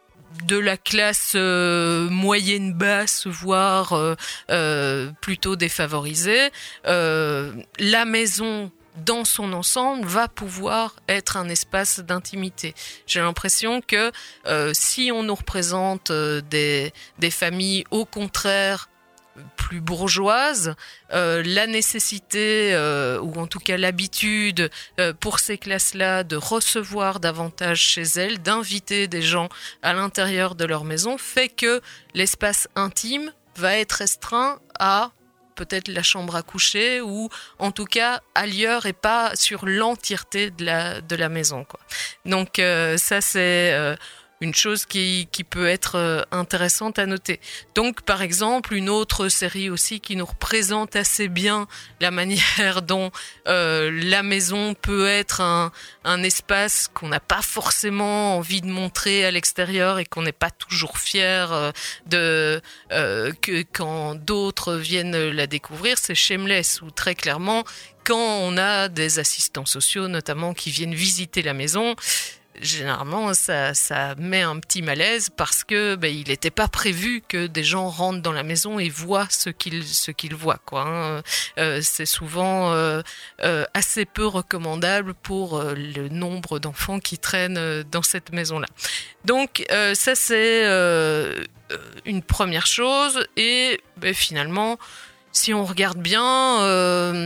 de la classe euh, moyenne basse, voire euh, euh, plutôt défavorisée, euh, la maison dans son ensemble va pouvoir être un espace d'intimité. J'ai l'impression que euh, si on nous représente euh, des, des familles au contraire plus bourgeoises, euh, la nécessité euh, ou en tout cas l'habitude euh, pour ces classes-là de recevoir davantage chez elles, d'inviter des gens à l'intérieur de leur maison, fait que l'espace intime va être restreint à peut-être la chambre à coucher ou en tout cas ailleurs et pas sur l'entièreté de la, de la maison, quoi. Donc euh, ça c'est euh, une chose qui, qui peut être euh, intéressante à noter. Donc par exemple une autre série aussi qui nous représente assez bien la manière dont euh, la maison peut être un, un espace qu'on n'a pas forcément envie de montrer à l'extérieur et qu'on n'est pas toujours fier euh, de euh, que quand d'autres viennent la découvrir, c'est Shameless, où très clairement quand on a des assistants sociaux notamment qui viennent visiter la maison, généralement ça, ça met un petit malaise parce que ben, il n'était pas prévu que des gens rentrent dans la maison et voient ce qu'ils, ce qu'ils voient, quoi, hein. Euh, c'est souvent euh, euh, assez peu recommandable pour euh, le nombre d'enfants qui traînent euh, dans cette maison-là. Donc euh, ça c'est euh, une première chose et ben, finalement si on regarde bien euh,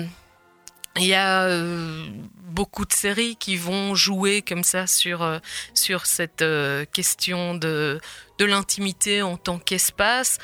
il y a euh, beaucoup de séries qui vont jouer comme ça sur euh, sur cette euh, question de de l'intimité en tant qu'espace.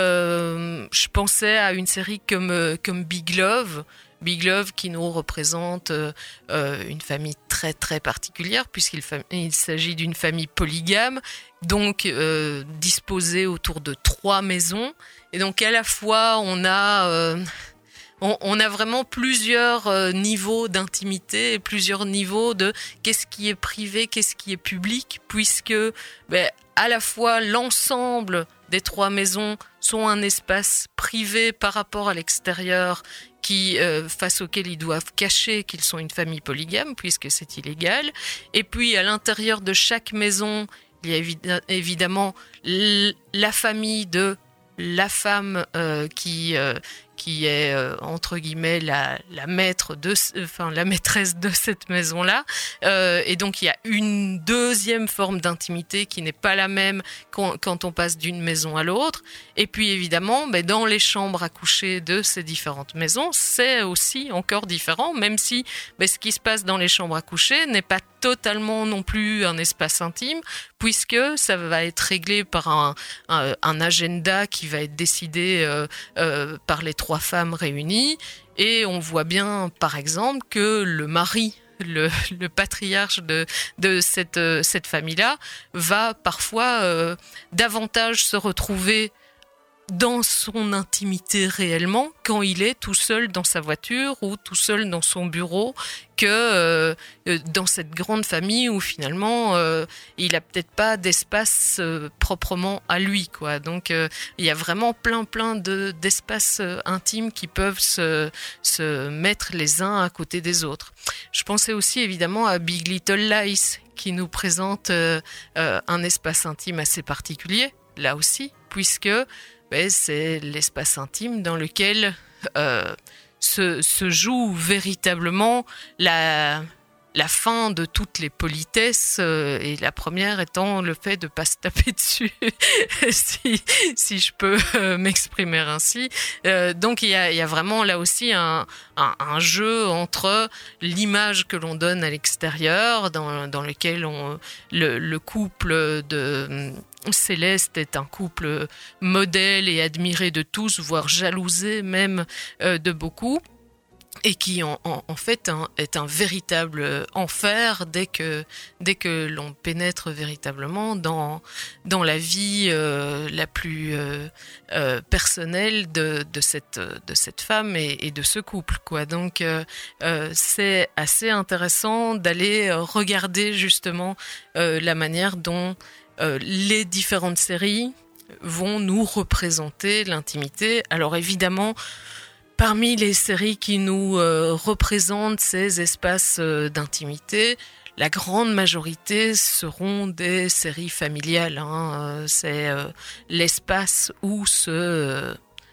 Euh, je pensais à une série comme euh, comme Big Love. Big Love qui nous représente euh, une famille très très particulière puisqu'il fa- il s'agit d'une famille polygame, donc euh, disposée autour de trois maisons. Et donc à la fois on a euh, On, on a vraiment plusieurs euh, niveaux d'intimité et plusieurs niveaux de qu'est-ce qui est privé, qu'est-ce qui est public, puisque ben, à la fois l'ensemble des trois maisons sont un espace privé par rapport à l'extérieur qui, euh, face auquel ils doivent cacher qu'ils sont une famille polygame, puisque c'est illégal. Et puis à l'intérieur de chaque maison, il y a évi- évidemment l- la famille de la femme euh, qui... Euh, qui est euh, entre guillemets la, la maître de, enfin la maîtresse de cette maison-là, euh, et donc il y a une deuxième forme d'intimité qui n'est pas la même quand, quand on passe d'une maison à l'autre. Et puis évidemment, ben, dans les chambres à coucher de ces différentes maisons, c'est aussi encore différent, même si ben, ce qui se passe dans les chambres à coucher n'est pas totalement non plus un espace intime, puisque ça va être réglé par un, un, un agenda qui va être décidé euh, euh, par les trois femmes réunies. Et on voit bien, par exemple, que le mari, le, le patriarche de, de cette, euh, cette famille-là, va parfois euh, davantage se retrouver dans son intimité réellement quand il est tout seul dans sa voiture ou tout seul dans son bureau que euh, dans cette grande famille où finalement euh, il a peut-être pas d'espace euh, proprement à lui, quoi. Donc euh, il y a vraiment plein plein de d'espaces euh, intimes qui peuvent se se mettre les uns à côté des autres. Je pensais aussi évidemment à Big Little Lies qui nous présente euh, euh, un espace intime assez particulier là aussi, puisque ben, c'est l'espace intime dans lequel euh, se, se joue véritablement la, la fin de toutes les politesses, euh, et la première étant le fait de ne pas se taper dessus, si, si je peux euh, m'exprimer ainsi. Euh, donc il y a, il y a vraiment là aussi un, un, un jeu entre l'image que l'on donne à l'extérieur, dans, dans lequel on, le, le couple de... Céleste est un couple modèle et admiré de tous, voire jalousé même euh, de beaucoup. et qui en, en, en fait un, est un véritable enfer dès que dès que l'on pénètre véritablement dans dans la vie euh, la plus euh, euh, personnelle de de cette de cette femme et, et de ce couple, quoi. Donc euh, euh, c'est assez intéressant d'aller regarder justement euh, la manière dont euh, les différentes séries vont nous représenter l'intimité. Alors évidemment, parmi les séries qui nous euh, représentent ces espaces euh, d'intimité, la grande majorité seront des séries familiales. Hein. Euh, c'est euh, l'espace où se, euh,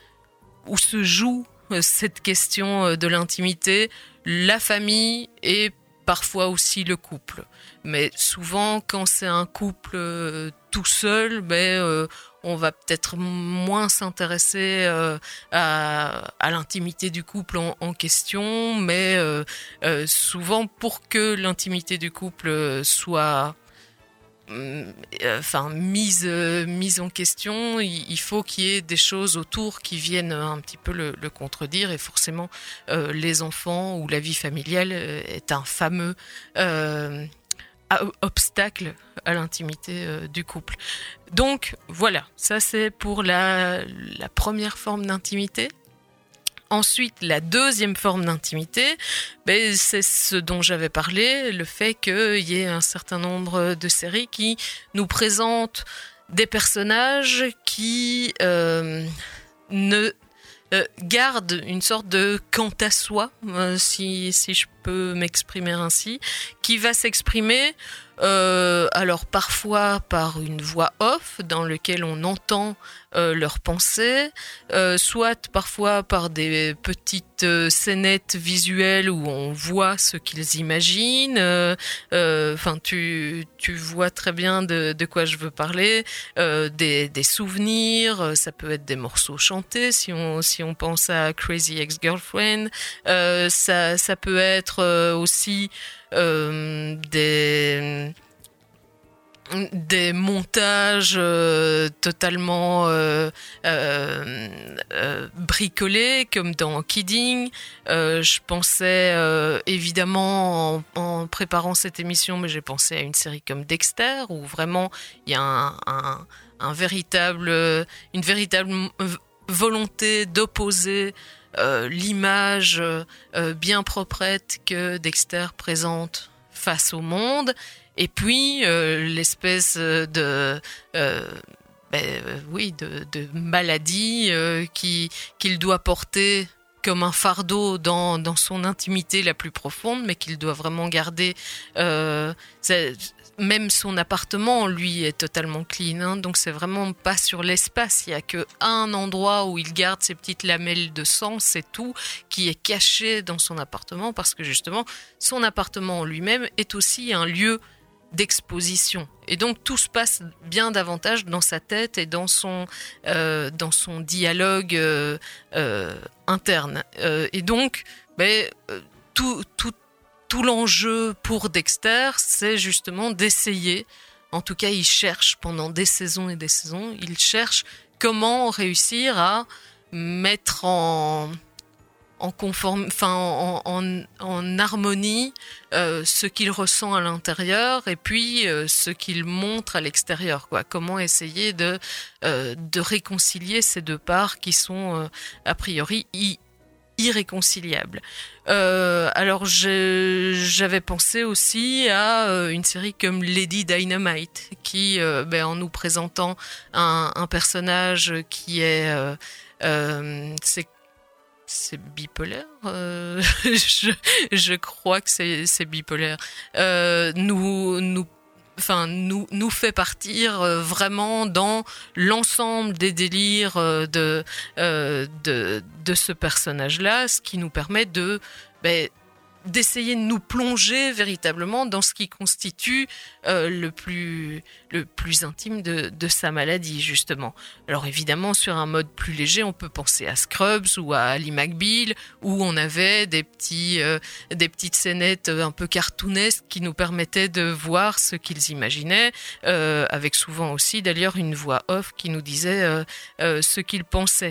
où se joue euh, cette question euh, de l'intimité, la famille et parfois aussi le couple. Mais souvent, quand c'est un couple euh, tout seul, ben, euh, on va peut-être moins s'intéresser euh, à, à l'intimité du couple en, en question, mais euh, euh, souvent pour que l'intimité du couple soit euh, enfin, mise, euh, mise en question, il, il faut qu'il y ait des choses autour qui viennent un petit peu le, le contredire, et forcément euh, les enfants ou la vie familiale est un fameux euh, obstacle à l'intimité euh, du couple. Donc voilà, ça c'est pour la, la première forme d'intimité. Ensuite, la deuxième forme d'intimité, ben, c'est ce dont j'avais parlé, le fait qu'il y ait un certain nombre de séries qui nous présentent des personnages qui euh, ne euh, gardent une sorte de quant à soi, euh, si, si je peux m'exprimer ainsi, qui va s'exprimer Euh, alors parfois par une voix off dans lequel on entend euh, leurs pensées, euh, soit parfois par des petites euh, scénettes visuelles où on voit ce qu'ils imaginent. Enfin, euh, euh, tu tu vois très bien de, de quoi je veux parler. Euh, des, des souvenirs, ça peut être des morceaux chantés si on si on pense à Crazy Ex-Girlfriend. Euh, ça ça peut être euh, aussi Euh, des des montages euh, totalement euh, euh, euh, bricolés comme dans Kidding. Euh, je pensais euh, évidemment en, en préparant cette émission, mais j'ai pensé à une série comme Dexter où vraiment il y a un, un, un véritable, une véritable volonté d'opposer Euh, l'image euh, bien proprette que Dexter présente face au monde, et puis euh, l'espèce de euh, ben, euh, oui de, de maladie euh, qui qu'il doit porter comme un fardeau dans dans son intimité la plus profonde, mais qu'il doit vraiment garder. Euh, même son appartement, lui, est totalement clean, hein, donc c'est vraiment pas sur l'espace. Il y a que un endroit où il garde ses petites lamelles de sang, c'est tout, qui est caché dans son appartement, parce que justement, son appartement en lui-même est aussi un lieu d'exposition. Et donc tout se passe bien davantage dans sa tête et dans son, euh, dans son dialogue euh, euh, interne. Euh, et donc, ben, euh, tout, tout, tout l'enjeu pour Dexter, c'est justement d'essayer, en tout cas il cherche pendant des saisons et des saisons, il cherche comment réussir à mettre en... en conforme, enfin en, en, en harmonie euh, ce qu'il ressent à l'intérieur et puis euh, ce qu'il montre à l'extérieur, quoi. Comment essayer de euh, de réconcilier ces deux parts qui sont euh, a priori i- irréconciliables. Euh, alors je, j'avais pensé aussi à euh, une série comme Lady Dynamite qui, euh, ben, en nous présentant un, un personnage qui est euh, euh, c'est C'est bipolaire, euh, je, je crois que c'est, c'est bipolaire. Euh, nous, nous, enfin, nous, nous fait partir vraiment dans l'ensemble des délires de, euh, de, de ce personnage-là, ce qui nous permet de, ben, d'essayer de nous plonger véritablement dans ce qui constitue euh, le plus le plus intime de, de sa maladie, justement. Alors évidemment, sur un mode plus léger, on peut penser à Scrubs ou à Ally McBeal, où on avait des petits euh, des petites scénettes un peu cartoonesques qui nous permettaient de voir ce qu'ils imaginaient, euh, avec souvent aussi d'ailleurs une voix off qui nous disait euh, euh, ce qu'ils pensaient.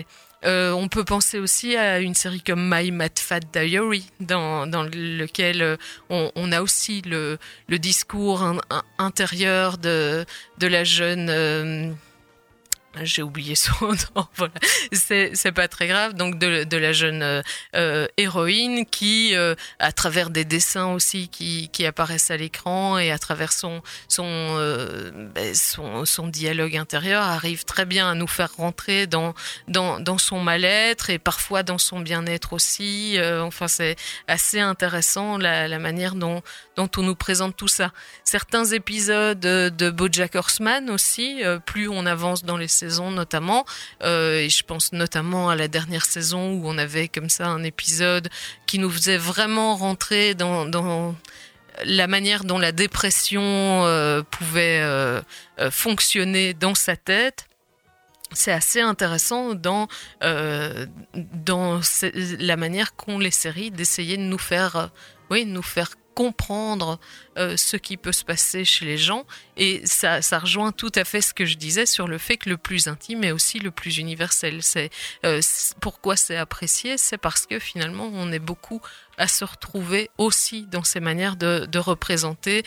Euh, on peut penser aussi à une série comme My Mad Fat Diary, dans, dans lequel on, on a aussi le, le discours in, in, intérieur de, de la jeune... Euh, j'ai oublié son nom, voilà, c'est c'est pas très grave. Donc de de la jeune euh, euh, héroïne qui, euh, à travers des dessins aussi qui qui apparaissent à l'écran et à travers son son euh, ben, son son dialogue intérieur, arrive très bien à nous faire rentrer dans dans dans son mal-être et parfois dans son bien-être aussi. Euh, enfin, c'est assez intéressant la la manière dont dont on nous présente tout ça. Certains épisodes de BoJack Horseman aussi, euh, plus on avance dans les saisons notamment, euh, et je pense notamment à la dernière saison où on avait comme ça un épisode qui nous faisait vraiment rentrer dans, dans la manière dont la dépression euh, pouvait euh, euh, fonctionner dans sa tête. C'est assez intéressant dans, euh, dans la manière qu'ont les séries d'essayer de nous faire, euh, oui, nous faire comprendre euh, ce qui peut se passer chez les gens, et ça, ça rejoint tout à fait ce que je disais sur le fait que le plus intime est aussi le plus universel. C'est, euh, c'est pourquoi c'est apprécié, c'est parce que finalement on est beaucoup à se retrouver aussi dans ces manières de, de représenter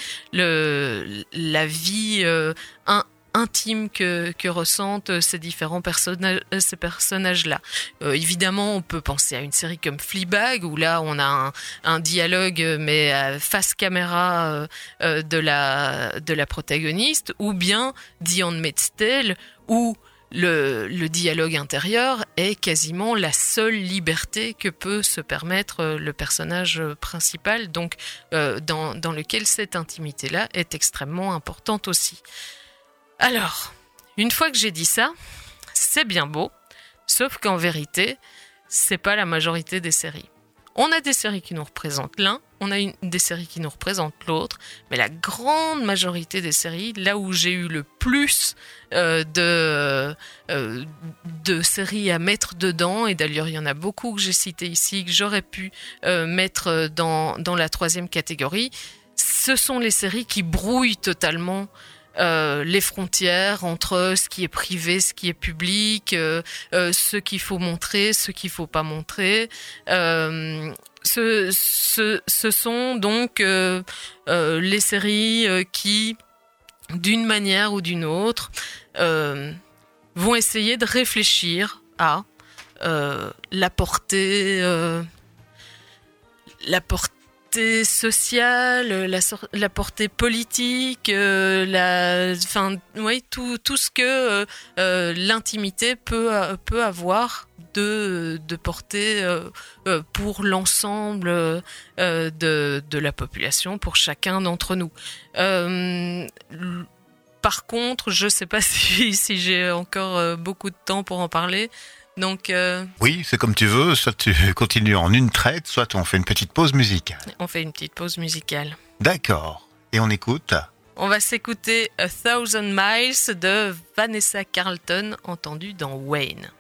le, la vie euh, un, intime que, que ressentent ces différents personnages, ces personnages-là. Euh, évidemment, on peut penser à une série comme Fleabag, où là, on a un, un dialogue, mais à face caméra euh, de la de la protagoniste, ou bien The Handmaid's Tale, où le, le dialogue intérieur est quasiment la seule liberté que peut se permettre le personnage principal, donc euh, dans, dans lequel cette intimité-là est extrêmement importante aussi. Alors, une fois que j'ai dit ça, c'est bien beau, sauf qu'en vérité, c'est pas la majorité des séries. On a des séries qui nous représentent l'un, on a une, des séries qui nous représentent l'autre, mais la grande majorité des séries, là où j'ai eu le plus euh, de, euh, de séries à mettre dedans, et d'ailleurs il y en a beaucoup que j'ai citées ici, que j'aurais pu euh, mettre dans, dans la troisième catégorie, ce sont les séries qui brouillent totalement Euh, les frontières entre ce qui est privé, ce qui est public, euh, euh, ce qu'il faut montrer, ce qu'il faut pas montrer. Euh, ce, ce, ce sont donc euh, euh, les séries euh, qui, d'une manière ou d'une autre, euh, vont essayer de réfléchir à euh, la portée, euh, la portée sociale, la, la portée politique, euh, la, enfin, oui, tout, tout ce que euh, l'intimité peut, peut avoir de, de portée euh, pour l'ensemble euh, de, de la population, pour chacun d'entre nous. Euh, par contre, je ne sais pas si, si j'ai encore beaucoup de temps pour en parler. Donc, euh, oui, c'est comme tu veux, soit tu continues en une traite, soit on fait une petite pause musicale. On fait une petite pause musicale. D'accord. Et on écoute ? On va s'écouter A Thousand Miles de Vanessa Carlton, entendue dans Wayne.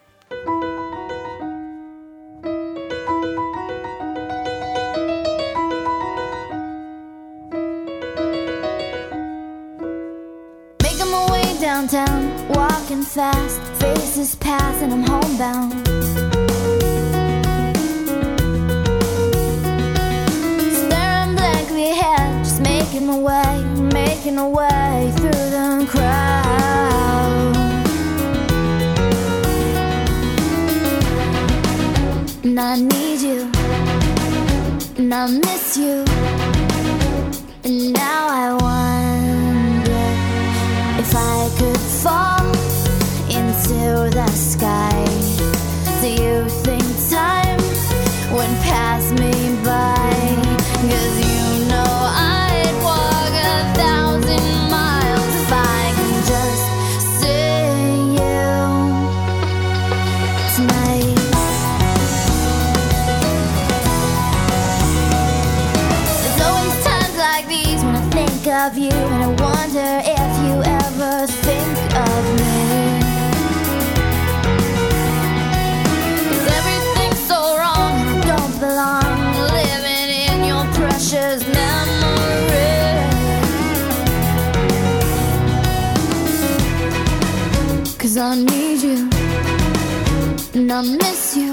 Making my way downtown, walking fast, faces pass and I'm homebound. Staring blankly ahead, just making my way, making my way through the crowd. And I need you, and I miss you, and now I wonder if I could fall into the sky. Do you think time went past me by? 'Cause you know I'd walk a thousand miles if I could just see you tonight. There's always times like these when I think of you, and I wonder if you ever think of me. Living in your precious memory. 'Cause I need you, and I miss you.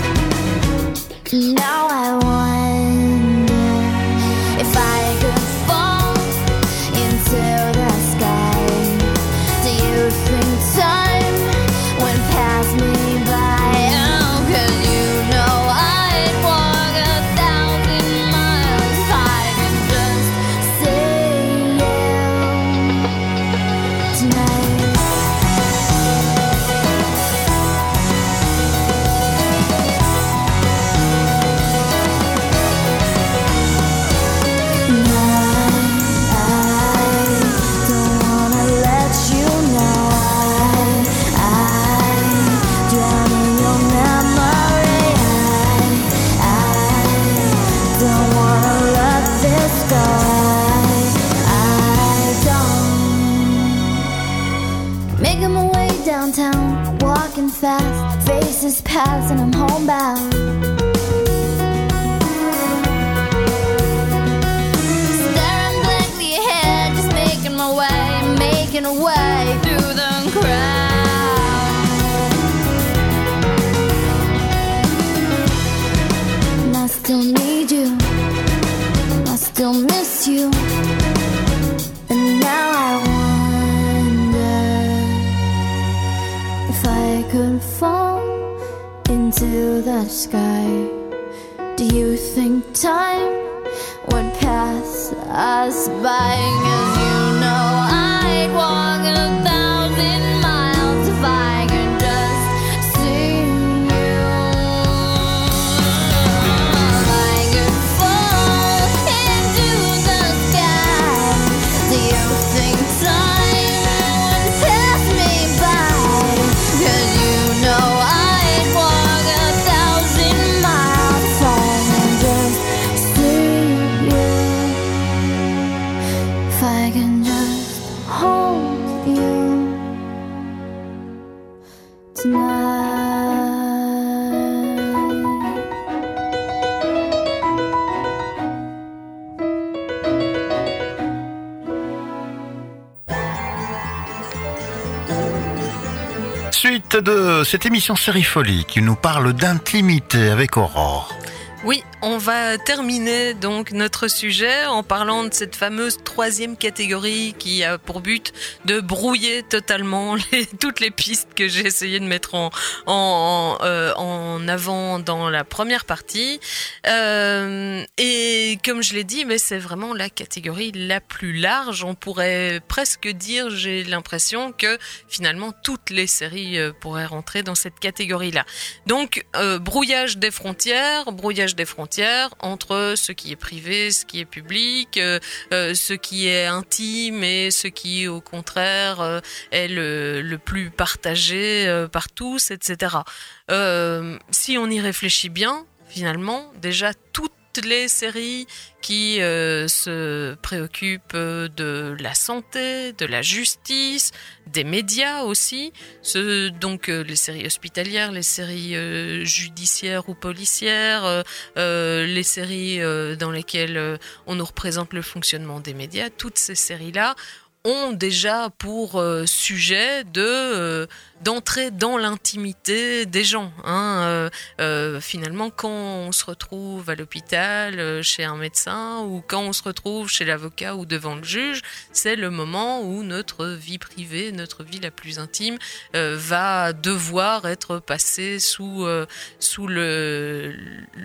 Now I wonder if I could fall into the sky. Do you think time went past me by? Oh, 'cause you know I'd walk a thousand miles if I could just see you tonight. Making my way downtown, walking fast, faces pass and I'm homebound. Staring blankly ahead, just making my way, making a way through the crowd. And I still need you, I still miss you, and now I if I could fall into the sky, do you think time would pass us by? 'Cause you know I'd walk a thousand miles if I could just see you. If I could fall into the sky, do you think time would pass me by? 'Cause you know I'd walk a thousand miles if I can just see you. If I can just hold you tonight. Suite de cette émission Série Folie qui nous parle d'intimité avec Aurore. Oui, on va terminer donc notre sujet en parlant de cette fameuse troisième catégorie qui a pour but de brouiller totalement les, toutes les pistes que j'ai essayé de mettre en, en, euh, en avant dans la première partie. Euh, et comme je l'ai dit, mais c'est vraiment la catégorie la plus large. On pourrait presque dire, j'ai l'impression que finalement toutes les séries euh, pourraient rentrer dans cette catégorie-là. Donc, euh, brouillage des frontières, brouillage des frontières entre ce qui est privé, ce qui est public, euh, euh, ce qui est intime et ce qui, au contraire, euh, est le, le plus partagé euh, par tous, et cetera. Euh, si on y réfléchit bien, finalement, déjà toutes les séries qui euh, se préoccupent de la santé, de la justice, des médias aussi, ce, donc euh, les séries hospitalières, les séries euh, judiciaires ou policières, euh, euh, les séries euh, dans lesquelles euh, on nous représente le fonctionnement des médias, toutes ces séries-là ont déjà pour euh, sujet de euh, d'entrer dans l'intimité des gens. Hein. Euh, euh, finalement, quand on se retrouve à l'hôpital, euh, chez un médecin, ou quand on se retrouve chez l'avocat ou devant le juge, c'est le moment où notre vie privée, notre vie la plus intime, euh, va devoir être passée sous euh, sous le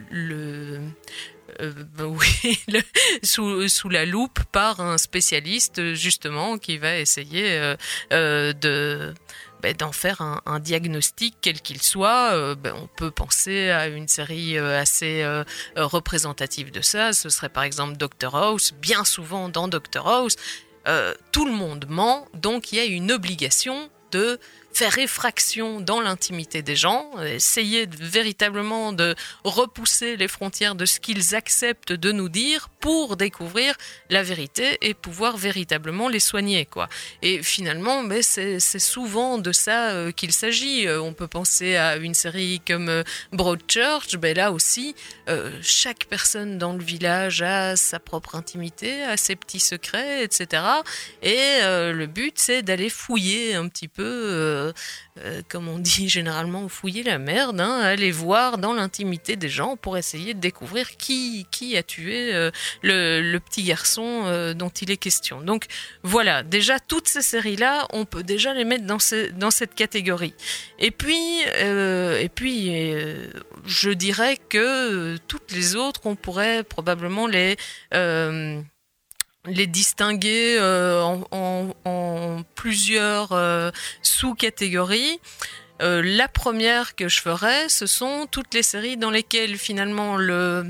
le Euh, bah oui, le, sous, sous la loupe par un spécialiste justement qui va essayer euh, euh, de bah, d'en faire un, un diagnostic quel qu'il soit. Euh, bah, on peut penser à une série euh, assez euh, représentative de ça. Ce serait par exemple Doctor House. Bien souvent dans Doctor House, euh, tout le monde ment, donc il y a une obligation de faire effraction dans l'intimité des gens, essayer de, véritablement de repousser les frontières de ce qu'ils acceptent de nous dire pour découvrir la vérité et pouvoir véritablement les soigner, quoi. Et finalement, mais c'est, c'est souvent de ça euh, qu'il s'agit. Euh, on peut penser à une série comme euh, Broadchurch, ben là aussi, euh, chaque personne dans le village a sa propre intimité, a ses petits secrets, et cetera. Et euh, le but, c'est d'aller fouiller un petit peu euh, euh, euh, comme on dit généralement, fouiller la merde, hein, aller voir dans l'intimité des gens pour essayer de découvrir qui, qui a tué euh, le, le petit garçon euh, dont il est question. Donc voilà, déjà toutes ces séries-là, on peut déjà les mettre dans, ce, dans cette catégorie. Et puis, euh, et puis euh, je dirais que euh, toutes les autres, on pourrait probablement les... Euh, les distinguer euh, en, en, en plusieurs euh, sous-catégories. Euh, la première que je ferais, ce sont toutes les séries dans lesquelles finalement le,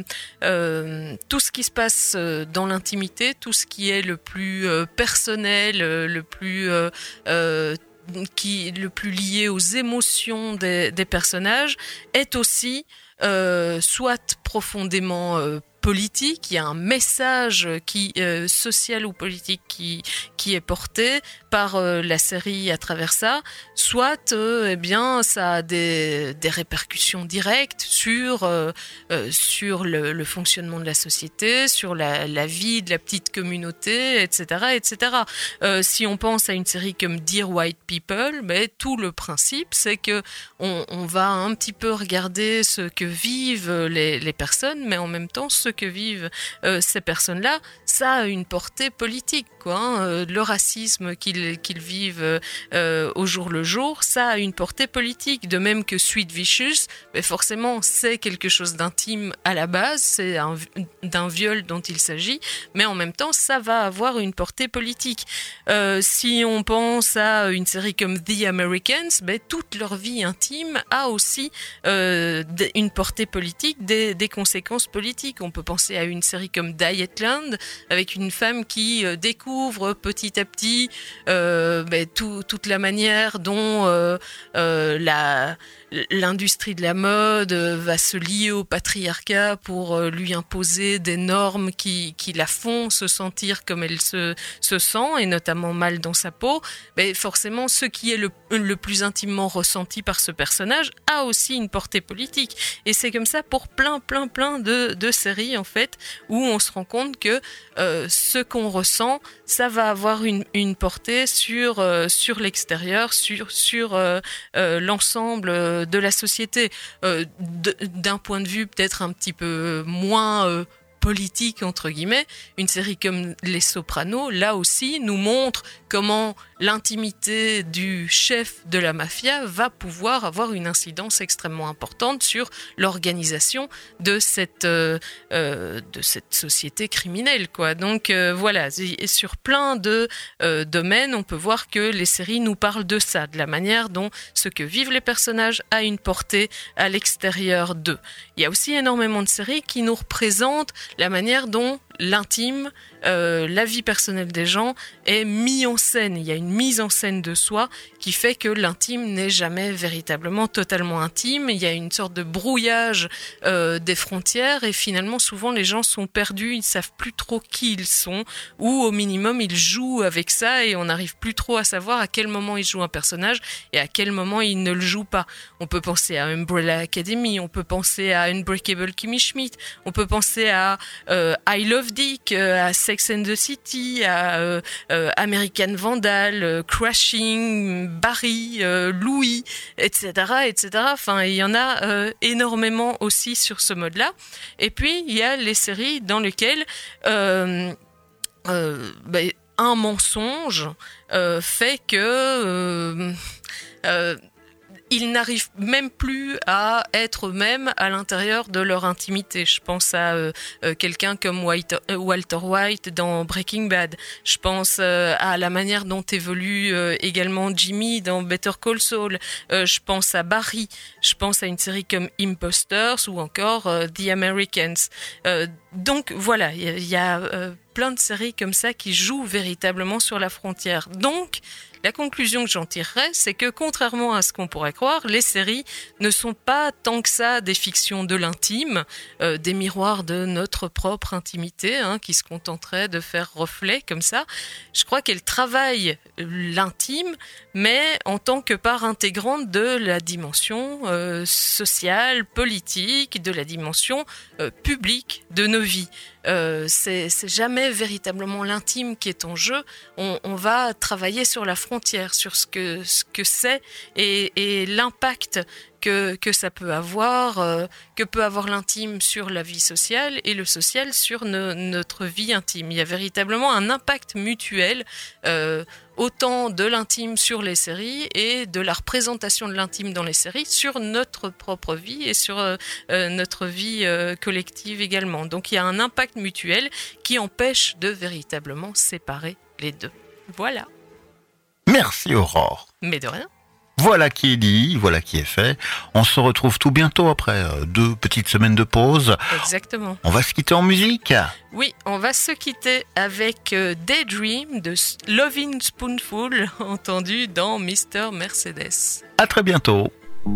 euh, tout ce qui se passe dans l'intimité, tout ce qui est le plus euh, personnel, le plus euh, euh, qui le plus lié aux émotions des, des personnages, est aussi euh, soit profondément euh, politique, il y a un message qui euh, social ou politique qui qui est porté par euh, la série à travers ça, soit euh, eh bien ça a des des répercussions directes sur euh, euh, sur le, le fonctionnement de la société, sur la la vie de la petite communauté, et cetera, et cetera. Euh, si on pense à une série comme Dear White People, mais tout le principe c'est que on on va un petit peu regarder ce que vivent les les personnes, mais en même temps ce que vivent euh, ces personnes-là, ça a une portée politique, quoi. Hein. Euh, le racisme qu'ils qu'ils vivent euh, au jour le jour, ça a une portée politique. De même que Sweet Vicious, mais forcément c'est quelque chose d'intime à la base, c'est un, d'un viol dont il s'agit, mais en même temps ça va avoir une portée politique. Euh, si on pense à une série comme The Americans, ben, toute leur vie intime a aussi euh, une portée politique, des, des conséquences politiques. On peut penser à une série comme Dietland, avec une femme qui euh, découvre petit à petit euh, ben, tout, toute la manière dont euh, euh, la, l'industrie de la mode va se lier au patriarcat pour euh, lui imposer des normes qui, qui la font se sentir comme elle se, se sent, et notamment mal dans sa peau. Ben, forcément, ce qui est le, le plus intimement ressenti par ce personnage a aussi une portée politique. Et c'est comme ça pour plein, plein, plein de, de séries, en fait, où on se rend compte que euh, ce qu'on ressent, ça va avoir une, une portée sur, euh, sur l'extérieur, sur, sur euh, euh, l'ensemble de la société. Euh, d- d'un point de vue peut-être un petit peu moins euh, politique, entre guillemets, une série comme Les Sopranos, là aussi, nous montre comment l'intimité du chef de la mafia va pouvoir avoir une incidence extrêmement importante sur l'organisation de cette, euh, euh, de cette société criminelle, quoi. Donc euh, voilà, et sur plein de euh, domaines, on peut voir que les séries nous parlent de ça, de la manière dont ce que vivent les personnages a une portée à l'extérieur d'eux. Il y a aussi énormément de séries qui nous représentent la manière dont l'intime, euh, la vie personnelle des gens est mis en scène. Il y a une mise en scène de soi qui fait que l'intime n'est jamais véritablement totalement intime. Il y a une sorte de brouillage euh, des frontières et finalement souvent les gens sont perdus, ils ne savent plus trop qui ils sont, ou au minimum ils jouent avec ça et on n'arrive plus trop à savoir à quel moment ils jouent un personnage et à quel moment ils ne le jouent pas. On peut penser à Umbrella Academy, on peut penser à Unbreakable Kimmy Schmidt, on peut penser à euh, I Love Dick, euh, à Sex and the City, à euh, euh, American Vandal, euh, Crashing, Barry, euh, Louis, et cetera, et cetera. Enfin, il y en a euh, énormément aussi sur ce mode-là. Et puis, il y a les séries dans lesquelles euh, euh, bah, un mensonge euh, fait que euh, euh, ils n'arrivent même plus à être eux-mêmes à l'intérieur de leur intimité. Je pense à euh, euh, quelqu'un comme White, euh, Walter White dans Breaking Bad. Je pense euh, à la manière dont évolue euh, également Jimmy dans Better Call Saul. Euh, je pense à Barry. Je pense à une série comme Imposters ou encore euh, The Americans. Euh, donc voilà, il y, y a euh, plein de séries comme ça qui jouent véritablement sur la frontière. Donc, la conclusion que j'en tirerais, c'est que contrairement à ce qu'on pourrait croire, les séries ne sont pas tant que ça des fictions de l'intime, euh, des miroirs de notre propre intimité, hein, qui se contenteraient de faire reflet comme ça. Je crois qu'elles travaillent l'intime, mais en tant que part intégrante de la dimension euh, sociale, politique, de la dimension euh, publique de nos vies. Euh, c'est, c'est jamais véritablement l'intime qui est en jeu. On, on va travailler sur la frontière frontières sur ce que ce que c'est et, et l'impact que que ça peut avoir, euh, que peut avoir l'intime sur la vie sociale et le social sur no, notre vie intime. Il y a véritablement un impact mutuel, euh, autant de l'intime sur les séries et de la représentation de l'intime dans les séries sur notre propre vie et sur euh, euh, notre vie euh, collective également. Donc il y a un impact mutuel qui empêche de véritablement séparer les deux. Voilà. Merci Aurore. Mais de rien. Voilà qui est dit, voilà qui est fait. On se retrouve tout bientôt après euh, deux petites semaines de pause. Exactement. On va se quitter en musique. Oui, on va se quitter avec euh, Daydream de Lovin' Spoonful, entendu dans Mister Mercedes. À très bientôt.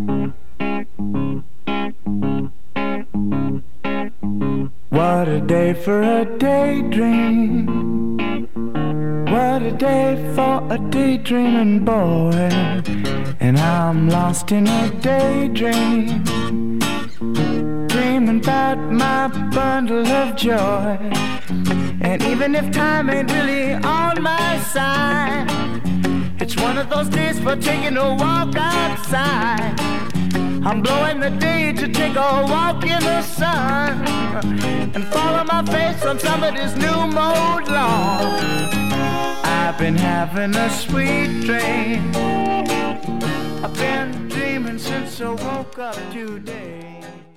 What a day for a daydream. What a day for a daydreaming boy. And I'm lost in a daydream, dreaming about my bundle of joy. And even if time ain't really on my side, it's one of those days for taking a walk outside. I'm blowing the day to take a walk in the sun and follow my face on somebody's new mode lawn. I've been having a sweet dream. I've been dreaming since I woke up today.